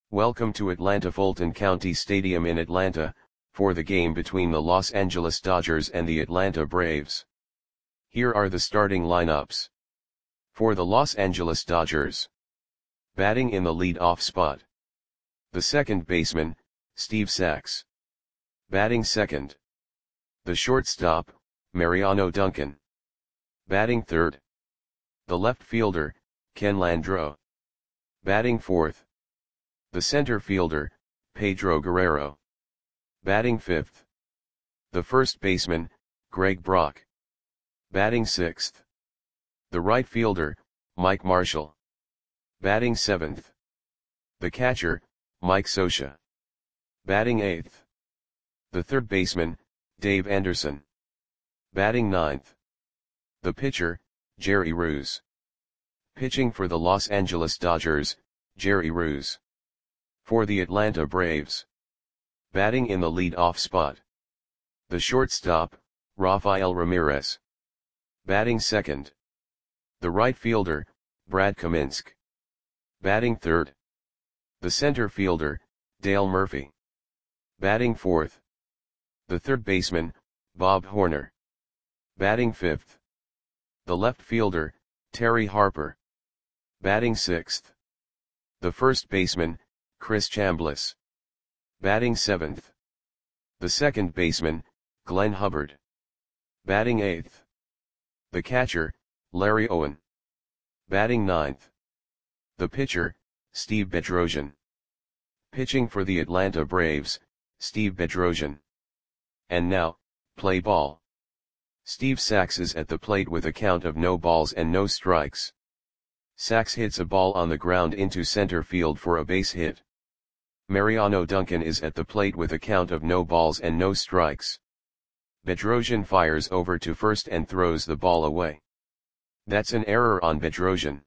Welcome to Atlanta Fulton County Stadium in Atlanta, for the game between the Los Angeles Dodgers and the Atlanta Braves. Here are the starting lineups. For the Los Angeles Dodgers. Batting in the lead-off spot. The second baseman, Steve Sax. Batting second. The shortstop, Mariano Duncan. Batting third. The left fielder, Ken Landreaux. Batting fourth. The center fielder, Pedro Guerrero. Batting fifth. The first baseman, Greg Brock. Batting sixth. The right fielder, Mike Marshall. Batting seventh. The catcher, Mike Scioscia. Batting eighth. The third baseman, Dave Anderson. Batting ninth. The pitcher, Jerry Reuss. Pitching for the Los Angeles Dodgers, Jerry Reuss. For the Atlanta Braves. Batting in the lead-off spot. The shortstop, Rafael Ramirez. Batting second. The right fielder, Brad Kaminsky. Batting third. The center fielder, Dale Murphy. Batting fourth. The third baseman, Bob Horner. Batting fifth. The left fielder, Terry Harper. Batting sixth. The first baseman, Chris Chambliss. Batting seventh. The second baseman, Glenn Hubbard. Batting eighth. The catcher, Larry Owen. Batting ninth. The pitcher, Steve Bedrosian. Pitching for the Atlanta Braves, Steve Bedrosian. And now, play ball. Steve Sax is at the plate with a count of no balls and no strikes. Sax hits a ball on the ground into center field for a base hit. Mariano Duncan is at the plate with a count of no balls and no strikes. Bedrosian fires over to first and throws the ball away. That's an error on Bedrosian.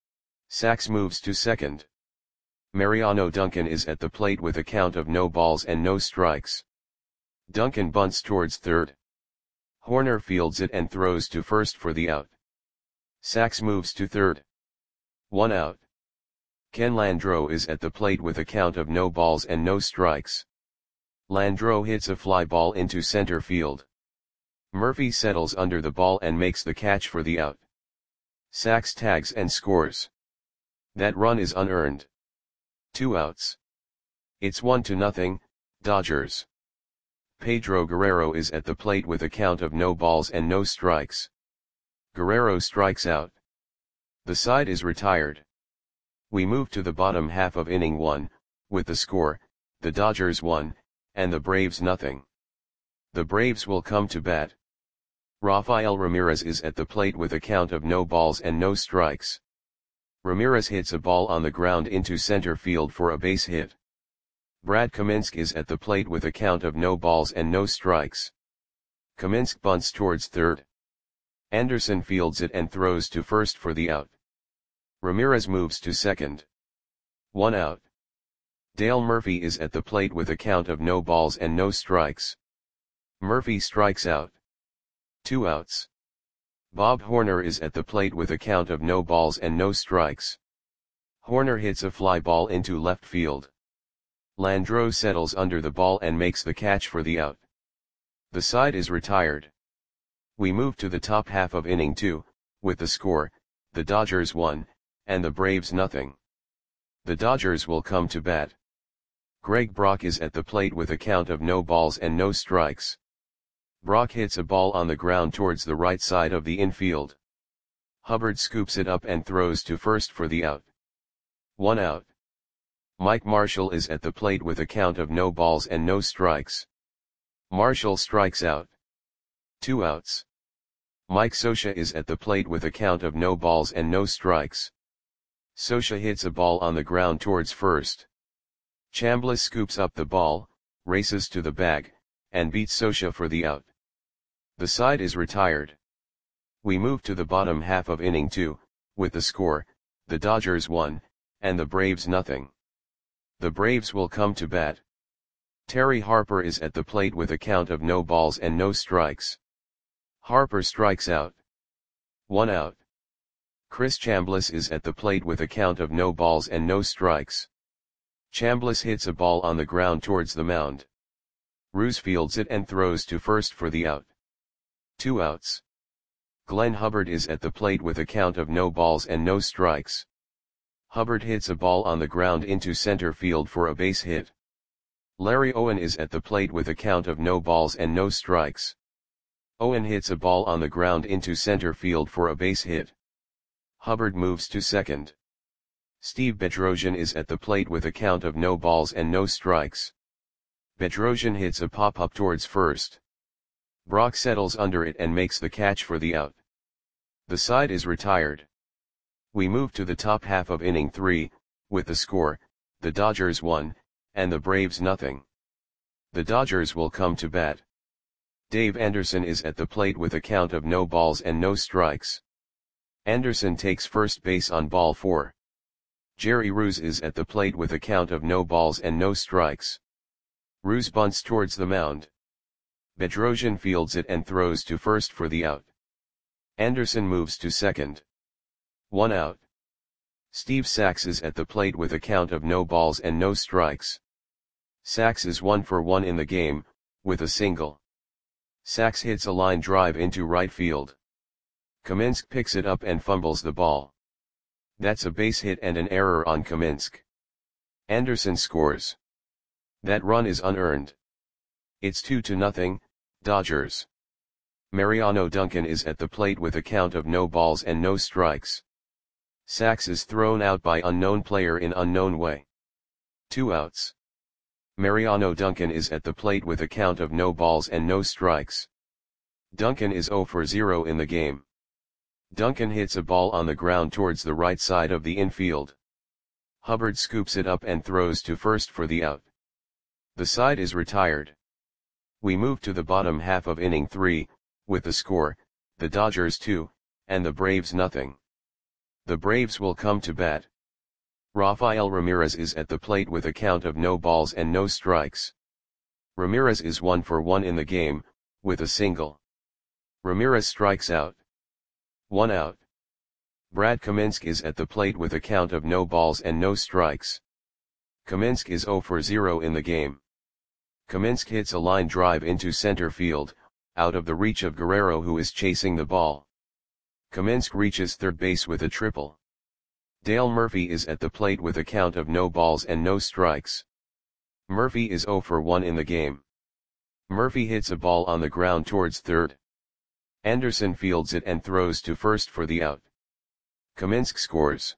Sax moves to second. Mariano Duncan is at the plate with a count of no balls and no strikes. Duncan bunts towards third. Horner fields it and throws to first for the out. Sax moves to third. 1 out. Ken Landreaux is at the plate with a count of no balls and no strikes. Landreaux hits a fly ball into center field. Murphy settles under the ball and makes the catch for the out. Sax tags and scores. That run is unearned. 2 outs. It's 1-0, Dodgers. Pedro Guerrero is at the plate with a count of no balls and no strikes. Guerrero strikes out. The side is retired. We move to the bottom half of inning 1, with the score, the Dodgers 1, and the Braves 0. The Braves will come to bat. Rafael Ramirez is at the plate with a count of no balls and no strikes. Ramirez hits a ball on the ground into center field for a base hit. Brad Kaminsky is at the plate with a count of no balls and no strikes. Kaminsky bunts towards third. Anderson fields it and throws to first for the out. Ramirez moves to second. 1 out. Dale Murphy is at the plate with a count of no balls and no strikes. Murphy strikes out. 2 outs. Bob Horner is at the plate with a count of no balls and no strikes. Horner hits a fly ball into left field. Landreaux settles under the ball and makes the catch for the out. The side is retired. We move to the top half of inning 2, with the score, the Dodgers 1, and the Braves 0. The Dodgers will come to bat. Greg Brock is at the plate with a count of no balls and no strikes. Brock hits a ball on the ground towards the right side of the infield. Hubbard scoops it up and throws to first for the out. 1 out. Mike Marshall is at the plate with a count of no balls and no strikes. Marshall strikes out. 2 outs. Mike Scioscia is at the plate with a count of no balls and no strikes. Scioscia hits a ball on the ground towards first. Chambliss scoops up the ball, races to the bag, and beats Scioscia for the out. The side is retired. We move to the bottom half of inning 2, with the score, the Dodgers 1, and the Braves 0. The Braves will come to bat. Terry Harper is at the plate with a count of no balls and no strikes. Harper strikes out. 1 out. Chris Chambliss is at the plate with a count of no balls and no strikes. Chambliss hits a ball on the ground towards the mound. Roos fields it and throws to first for the out. 2 outs. Glenn Hubbard is at the plate with a count of no balls and no strikes. Hubbard hits a ball on the ground into center field for a base hit. Larry Owen is at the plate with a count of no balls and no strikes. Owen hits a ball on the ground into center field for a base hit. Hubbard moves to second. Steve Bedrosian is at the plate with a count of no balls and no strikes. Bedrosian hits a pop-up towards first. Brock settles under it and makes the catch for the out. The side is retired. We move to the top half of inning 3, with the score, the Dodgers 1, and the Braves nothing. The Dodgers will come to bat. Dave Anderson is at the plate with a count of no balls and no strikes. Anderson takes first base on ball 4. Jerry Roos is at the plate with a count of no balls and no strikes. Roos bunts towards the mound. Bedrosian fields it and throws to first for the out. Anderson moves to second. 1 out. Steve Sax is at the plate with a count of no balls and no strikes. Sax is 1 for 1 in the game, with a single. Sax hits a line drive into right field. Kaminsky picks it up and fumbles the ball. That's a base hit and an error on Kaminsky. Anderson scores. That run is unearned. It's 2-0, Dodgers. Mariano Duncan is at the plate with a count of no balls and no strikes. Sax is thrown out by unknown player in unknown way. 2 outs. Mariano Duncan is at the plate with a count of no balls and no strikes. Duncan is 0 for 0 in the game. Duncan hits a ball on the ground towards the right side of the infield. Hubbard scoops it up and throws to first for the out. The side is retired. We move to the bottom half of inning 3, with the score, the Dodgers 2, and the Braves nothing. The Braves will come to bat. Rafael Ramirez is at the plate with a count of no balls and no strikes. Ramirez is 1 for 1 in the game, with a single. Ramirez strikes out. 1 out. Brad Kaminsky is at the plate with a count of no balls and no strikes. Kaminsky is 0 for 0 in the game. Kaminsky hits a line drive into center field, out of the reach of Guerrero who is chasing the ball. Kaminsky reaches third base with a triple. Dale Murphy is at the plate with a count of no balls and no strikes. Murphy is 0 for 1 in the game. Murphy hits a ball on the ground towards third. Anderson fields it and throws to first for the out. Kaminsky scores.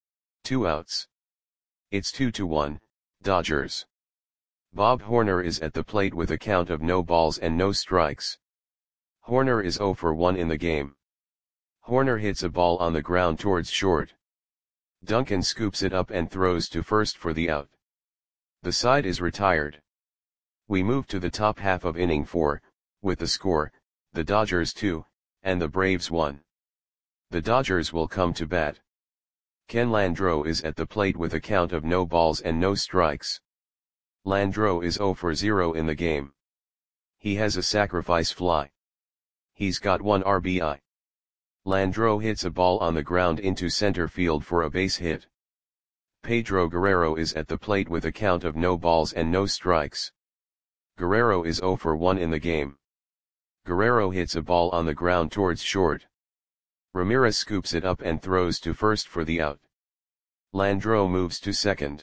2 outs. It's 2-1, Dodgers. Bob Horner is at the plate with a count of no balls and no strikes. Horner is 0 for 1 in the game. Horner hits a ball on the ground towards short. Duncan scoops it up and throws to first for the out. The side is retired. We move to the top half of inning 4, with the score, the Dodgers 2, and the Braves 1. The Dodgers will come to bat. Ken Landreaux is at the plate with a count of no balls and no strikes. Landreaux is 0 for 0 in the game. He has a sacrifice fly. He's got 1 RBI. Landreaux hits a ball on the ground into center field for a base hit. Pedro Guerrero is at the plate with a count of no balls and no strikes. Guerrero is 0 for 1 in the game. Guerrero hits a ball on the ground towards short. Ramirez scoops it up and throws to first for the out. Landreaux moves to second.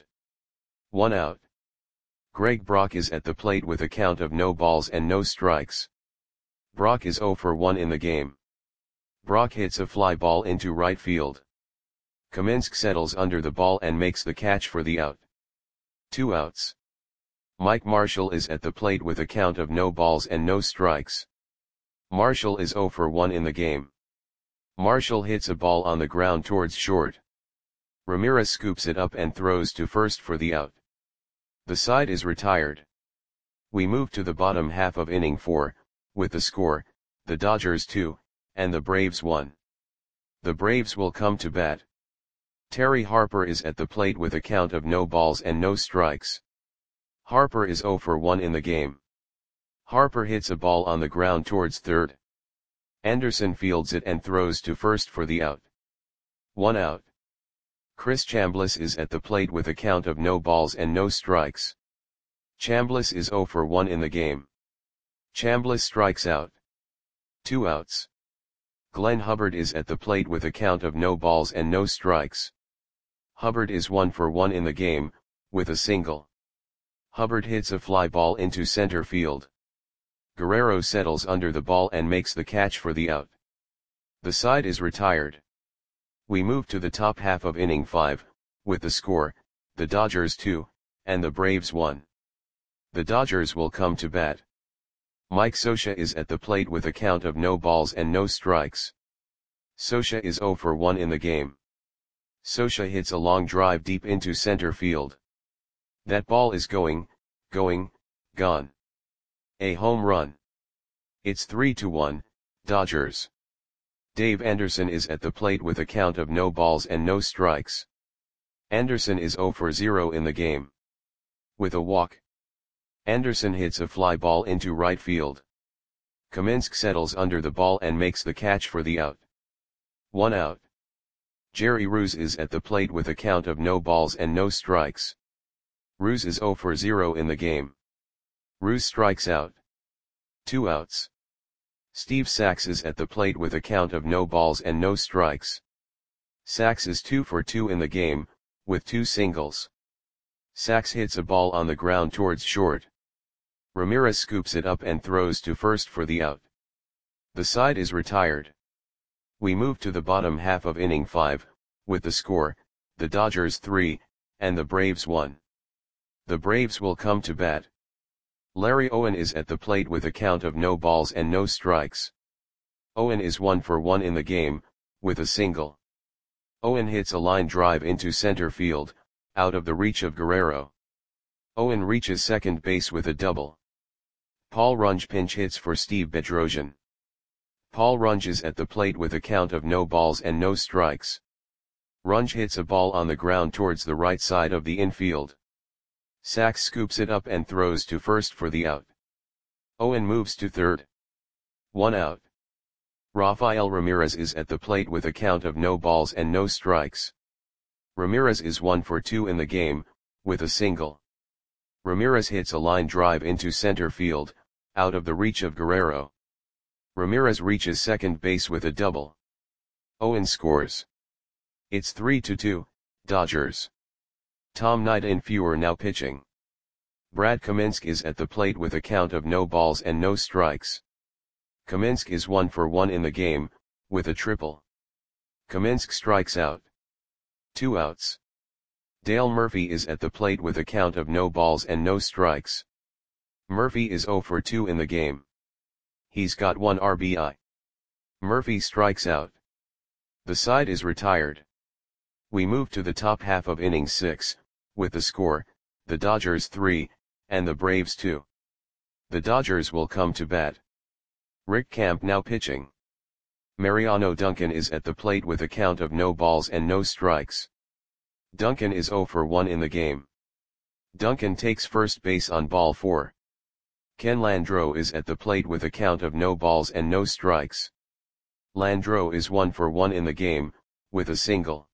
1 out. Greg Brock is at the plate with a count of no balls and no strikes. Brock is 0 for 1 in the game. Brock hits a fly ball into right field. Kaminsky settles under the ball and makes the catch for the out. 2 outs. Mike Marshall is at the plate with a count of no balls and no strikes. Marshall is 0 for 1 in the game. Marshall hits a ball on the ground towards short. Ramirez scoops it up and throws to first for the out. The side is retired. We move to the bottom half of inning 4, with the score, the Dodgers 2, and the Braves 1. The Braves will come to bat. Terry Harper is at the plate with a count of no balls and no strikes. Harper is 0 for 1 in the game. Harper hits a ball on the ground towards third. Anderson fields it and throws to first for the out. 1 out. Chris Chambliss is at the plate with a count of no balls and no strikes. Chambliss is 0 for 1 in the game. Chambliss strikes out. 2 outs. Glenn Hubbard is at the plate with a count of no balls and no strikes. Hubbard is 1 for 1 in the game, with a single. Hubbard hits a fly ball into center field. Guerrero settles under the ball and makes the catch for the out. The side is retired. We move to the top half of inning 5, with the score, the Dodgers 2, and the Braves 1. The Dodgers will come to bat. Mike Scioscia is at the plate with a count of no balls and no strikes. Scioscia is 0 for 1 in the game. Scioscia hits a long drive deep into center field. That ball is gone. A home run. It's 3-1, Dodgers. Dave Anderson is at the plate with a count of no balls and no strikes. Anderson is 0 for 0 in the game. With a walk. Anderson hits a fly ball into right field. Kaminsky settles under the ball and makes the catch for the out. 1 out. Jerry Ruse is at the plate with a count of no balls and no strikes. Ruse is 0 for 0 in the game. Ruse strikes out. 2 outs. Steve Sax is at the plate with a count of no balls and no strikes. Sax is 2 for 2 in the game, with 2 singles. Sax hits a ball on the ground towards short. Ramirez scoops it up and throws to first for the out. The side is retired. We move to the bottom half of inning 5, with the score, the Dodgers 3, and the Braves 1. The Braves will come to bat. Larry Owen is at the plate with a count of no balls and no strikes. Owen is 1 for 1 in the game, with a single. Owen hits a line drive into center field, out of the reach of Guerrero. Owen reaches second base with a double. Paul Runge pinch hits for Steve Bedrosian. Paul Runge is at the plate with a count of no balls and no strikes. Runge hits a ball on the ground towards the right side of the infield. Sax scoops it up and throws to first for the out. Owen moves to third. 1 out. Rafael Ramirez is at the plate with a count of no balls and no strikes. Ramirez is 1 for 2 in the game, with a single. Ramirez hits a line drive into center field, out of the reach of Guerrero. Ramirez reaches second base with a double. Owen scores. It's 3-2, Dodgers. Tom Nidenfuer now pitching. Brad Kaminsky is at the plate with a count of no balls and no strikes. Kaminsky is 1 for 1 in the game, with a triple. Kaminsky strikes out. 2 outs. Dale Murphy is at the plate with a count of no balls and no strikes. Murphy is 0 for 2 in the game. He's got 1 RBI. Murphy strikes out. The side is retired. We move to the top half of inning 6, with the score, the Dodgers 3, and the Braves 2. The Dodgers will come to bat. Rick Camp now pitching. Mariano Duncan is at the plate with a count of no balls and no strikes. Duncan is 0 for 1 in the game. Duncan takes first base on ball 4. Ken Landreaux is at the plate with a count of no balls and no strikes. Landreaux is 1 for 1 in the game, with a single.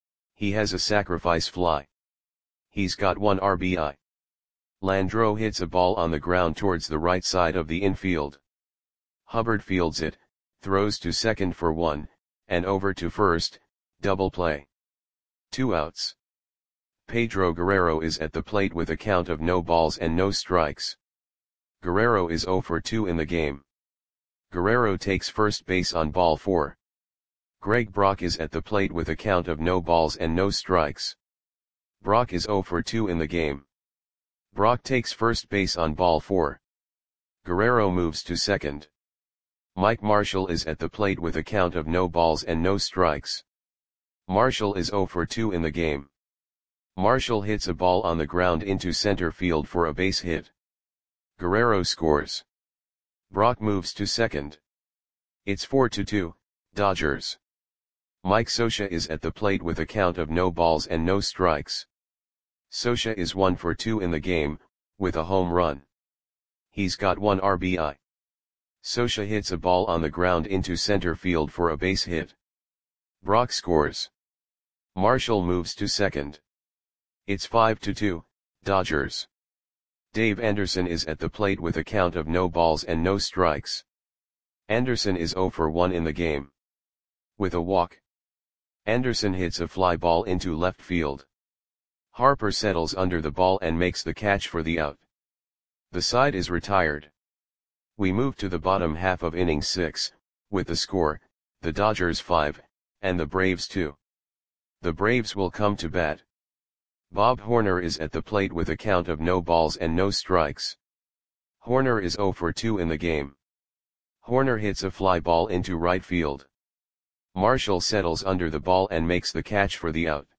He has a sacrifice fly. He's got 1 RBI. Landreaux hits a ball on the ground towards the right side of the infield. Hubbard fields it, throws to second for 1, and over to first, double play. 2 outs. Pedro Guerrero is at the plate with a count of no balls and no strikes. Guerrero is 0 for 2 in the game. Guerrero takes first base on ball 4. Greg Brock is at the plate with a count of no balls and no strikes. Brock is 0 for 2 in the game. Brock takes first base on ball 4. Guerrero moves to second. Mike Marshall is at the plate with a count of no balls and no strikes. Marshall is 0 for 2 in the game. Marshall hits a ball on the ground into center field for a base hit. Guerrero scores. Brock moves to second. It's 4-2, Dodgers. Mike Scioscia is at the plate with a count of no balls and no strikes. Scioscia is 1 for 2 in the game, with a home run. He's got 1 RBI. Scioscia hits a ball on the ground into center field for a base hit. Brock scores. Marshall moves to second. It's 5-2, Dodgers. Dave Anderson is at the plate with a count of no balls and no strikes. Anderson is 0 for 1 in the game. With a walk, Anderson hits a fly ball into left field. Harper settles under the ball and makes the catch for the out. The side is retired. We move to the bottom half of inning 6, with the score, the Dodgers 5, and the Braves 2. The Braves will come to bat. Bob Horner is at the plate with a count of no balls and no strikes. Horner is 0 for 2 in the game. Horner hits a fly ball into right field. Marshall settles under the ball and makes the catch for the out.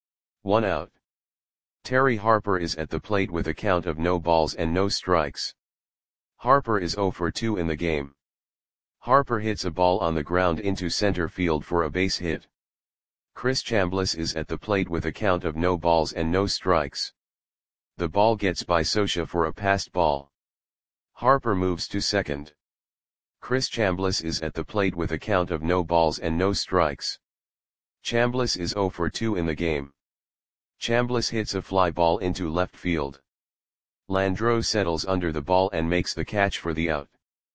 1 out. Terry Harper is at the plate with a count of no balls and no strikes. Harper is 0 for 2 in the game. Harper hits a ball on the ground into center field for a base hit. Chris Chambliss is at the plate with a count of no balls and no strikes. The ball gets by Scioscia for a passed ball. Harper moves to second. Chris Chambliss is at the plate with a count of no balls and no strikes. Chambliss is 0 for 2 in the game. Chambliss hits a fly ball into left field. Landreaux settles under the ball and makes the catch for the out.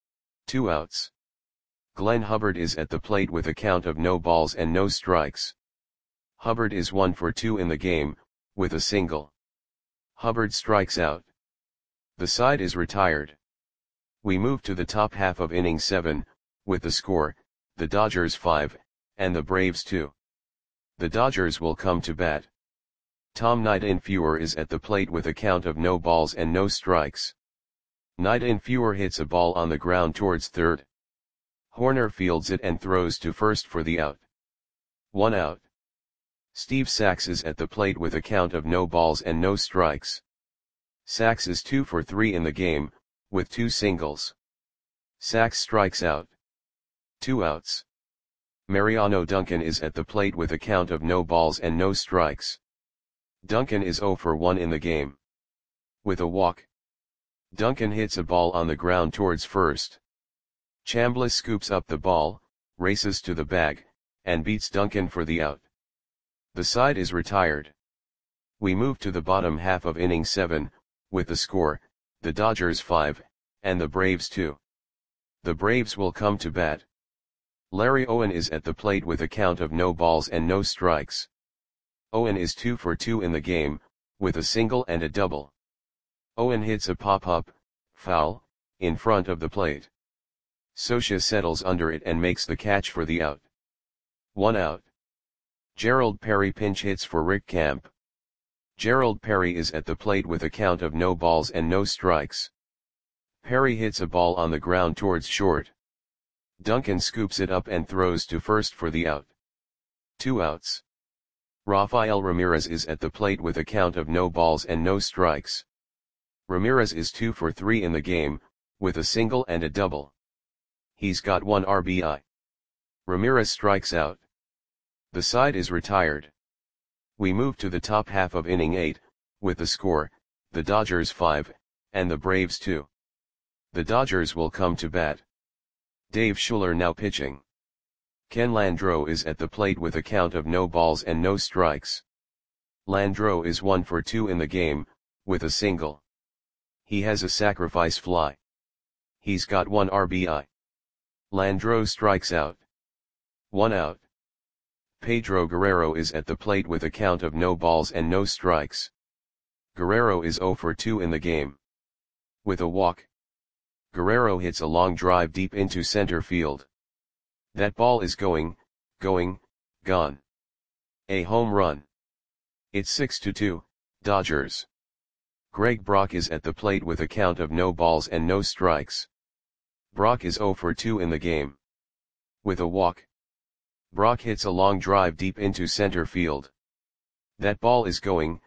2 outs. Glenn Hubbard is at the plate with a count of no balls and no strikes. Hubbard is 1 for 2 in the game, with a single. Hubbard strikes out. The side is retired. We move to the top half of inning 7, with the score, the Dodgers 5, and the Braves 2. The Dodgers will come to bat. Tom Niedenfuer is at the plate with a count of no balls and no strikes. Niedenfuer hits a ball on the ground towards third. Horner fields it and throws to first for the out. 1 out. Steve Sax is at the plate with a count of no balls and no strikes. Sax is 2 for 3 in the game, with 2 singles. Sax strikes out. 2 outs. Mariano Duncan is at the plate with a count of no balls and no strikes. Duncan is 0 for 1 in the game. With a walk, Duncan hits a ball on the ground towards first. Chambliss scoops up the ball, races to the bag, and beats Duncan for the out. The side is retired. We move to the bottom half of inning 7, with the score, the Dodgers 5, and the Braves 2. The Braves will come to bat. Larry Owen is at the plate with a count of no balls and no strikes. Owen is 2 for 2 in the game, with a single and a double. Owen hits a pop-up, foul, in front of the plate. Scioscia settles under it and makes the catch for the out. 1 out. Gerald Perry pinch hits for Rick Camp. Gerald Perry is at the plate with a count of no balls and no strikes. Perry hits a ball on the ground towards short. Duncan scoops it up and throws to first for the out. 2 outs. Rafael Ramirez is at the plate with a count of no balls and no strikes. Ramirez is 2 for 3 in the game, with a single and a double. He's got 1 RBI. Ramirez strikes out. The side is retired. We move to the top half of inning 8, with the score, the Dodgers 5, and the Braves 2. The Dodgers will come to bat. Dave Schuller now pitching. Ken Landreaux is at the plate with a count of no balls and no strikes. Landreaux is 1 for 2 in the game, with a single. He has a sacrifice fly. He's got 1 RBI. Landreaux strikes out. 1 out. Pedro Guerrero is at the plate with a count of no balls and no strikes. Guerrero is 0 for 2 in the game. With a walk, Guerrero hits a long drive deep into center field. That ball is gone. A home run. It's 6-2, Dodgers. Greg Brock is at the plate with a count of no balls and no strikes. Brock is 0 for 2 in the game. With a walk, Brock hits a long drive deep into center field. That ball is gone.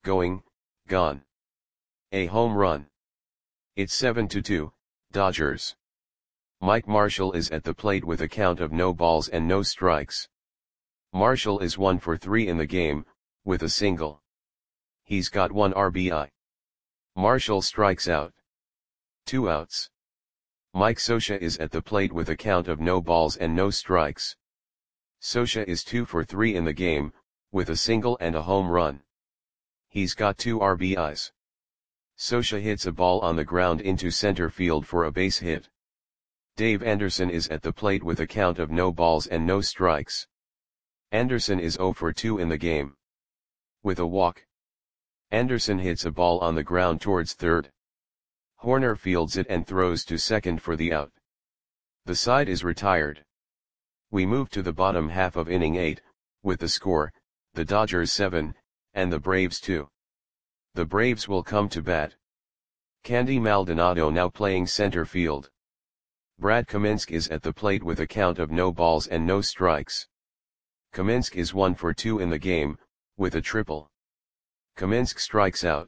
A home run. It's 7-2, Dodgers. Mike Marshall is at the plate with a count of no balls and no strikes. Marshall is 1 for 3 in the game, with a single. He's got 1 RBI. Marshall strikes out. 2 outs. Mike Scioscia is at the plate with a count of no balls and no strikes. Scioscia is 2 for 3 in the game, with a single and a home run. He's got 2 RBIs. Scioscia hits a ball on the ground into center field for a base hit. Dave Anderson is at the plate with a count of no balls and no strikes. Anderson is 0 for 2 in the game. With a walk, Anderson hits a ball on the ground towards third. Hoerner fields it and throws to second for the out. The side is retired. We move to the bottom half of inning 8, with the score, the Dodgers 7, and the Braves 2. The Braves will come to bat. Candy Maldonado now playing center field. Brad Kaminsky is at the plate with a count of no balls and no strikes. Kaminsky is 1 for 2 in the game, with a triple. Kaminsky strikes out.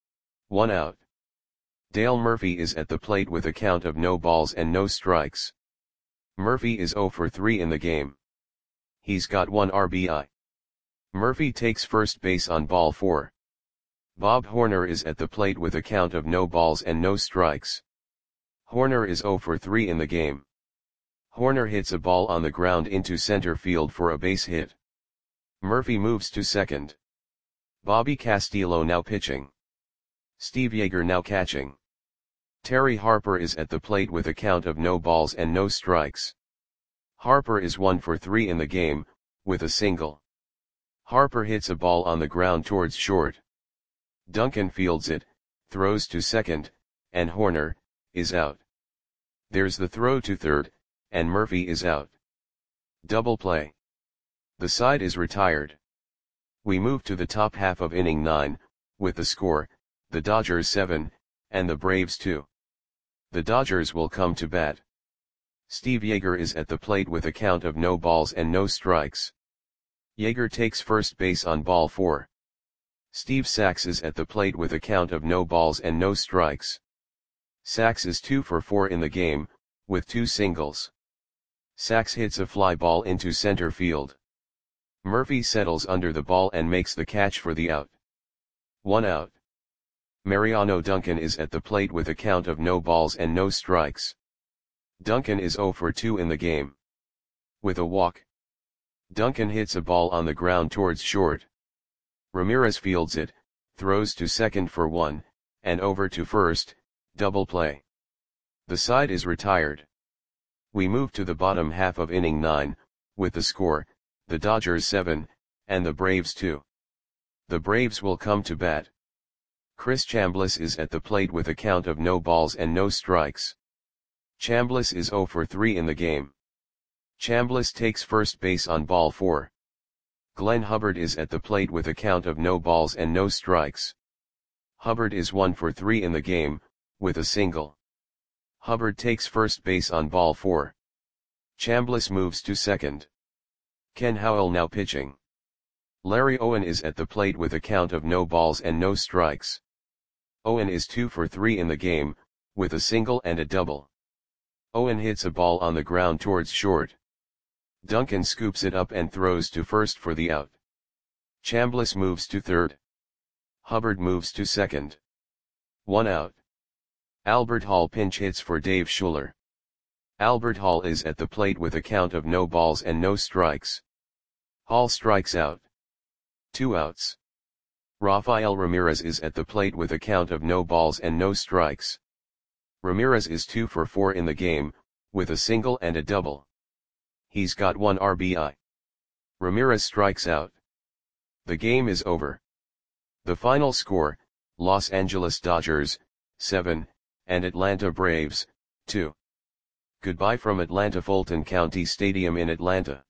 1 out. Dale Murphy is at the plate with a count of no balls and no strikes. Murphy is 0 for 3 in the game. He's got 1 RBI. Murphy takes first base on ball 4. Bob Hoerner is at the plate with a count of no balls and no strikes. Hoerner is 0 for 3 in the game. Hoerner hits a ball on the ground into center field for a base hit. Murphy moves to second. Bobby Castillo now pitching. Steve Yeager now catching. Terry Harper is at the plate with a count of no balls and no strikes. Harper is 1 for 3 in the game, with a single. Harper hits a ball on the ground towards short. Duncan fields it, throws to second, and Hoerner is out. There's the throw to third, and Murphy is out. Double play. The side is retired. We move to the top half of inning 9, with the score, the Dodgers 7, and the Braves 2. The Dodgers will come to bat. Steve Yeager is at the plate with a count of no balls and no strikes. Yeager takes first base on ball 4. Steve Sax is at the plate with a count of no balls and no strikes. Sax is 2 for 4 in the game, with 2 singles. Sax hits a fly ball into center field. Murphy settles under the ball and makes the catch for the out. 1 out. Mariano Duncan is at the plate with a count of no balls and no strikes. Duncan is 0 for 2 in the game. With a walk, Duncan hits a ball on the ground towards short. Ramirez fields it, throws to second for 1, and over to first, double play. The side is retired. We move to the bottom half of inning 9, with the score, the Dodgers 7, and the Braves 2. The Braves will come to bat. Chris Chambliss is at the plate with a count of no balls and no strikes. Chambliss is 0 for 3 in the game. Chambliss takes first base on ball 4. Glenn Hubbard is at the plate with a count of no balls and no strikes. Hubbard is 1 for 3 in the game, with a single. Hubbard takes first base on ball 4. Chambliss moves to second. Ken Howell now pitching. Larry Owen is at the plate with a count of no balls and no strikes. Owen is 2 for 3 in the game, with a single and a double. Owen hits a ball on the ground towards short. Duncan scoops it up and throws to first for the out. Chambliss moves to third. Hubbard moves to second. 1 out. Albert Hall pinch hits for Dave Schuller. Albert Hall is at the plate with a count of no balls and no strikes. Hall strikes out. 2 outs. Rafael Ramirez is at the plate with a count of no balls and no strikes. Ramirez is 2 for 4 in the game, with a single and a double. He's got 1 RBI. Ramirez strikes out. The game is over. The final score, Los Angeles Dodgers, 7, and Atlanta Braves, 2. Goodbye from Atlanta Fulton County Stadium in Atlanta.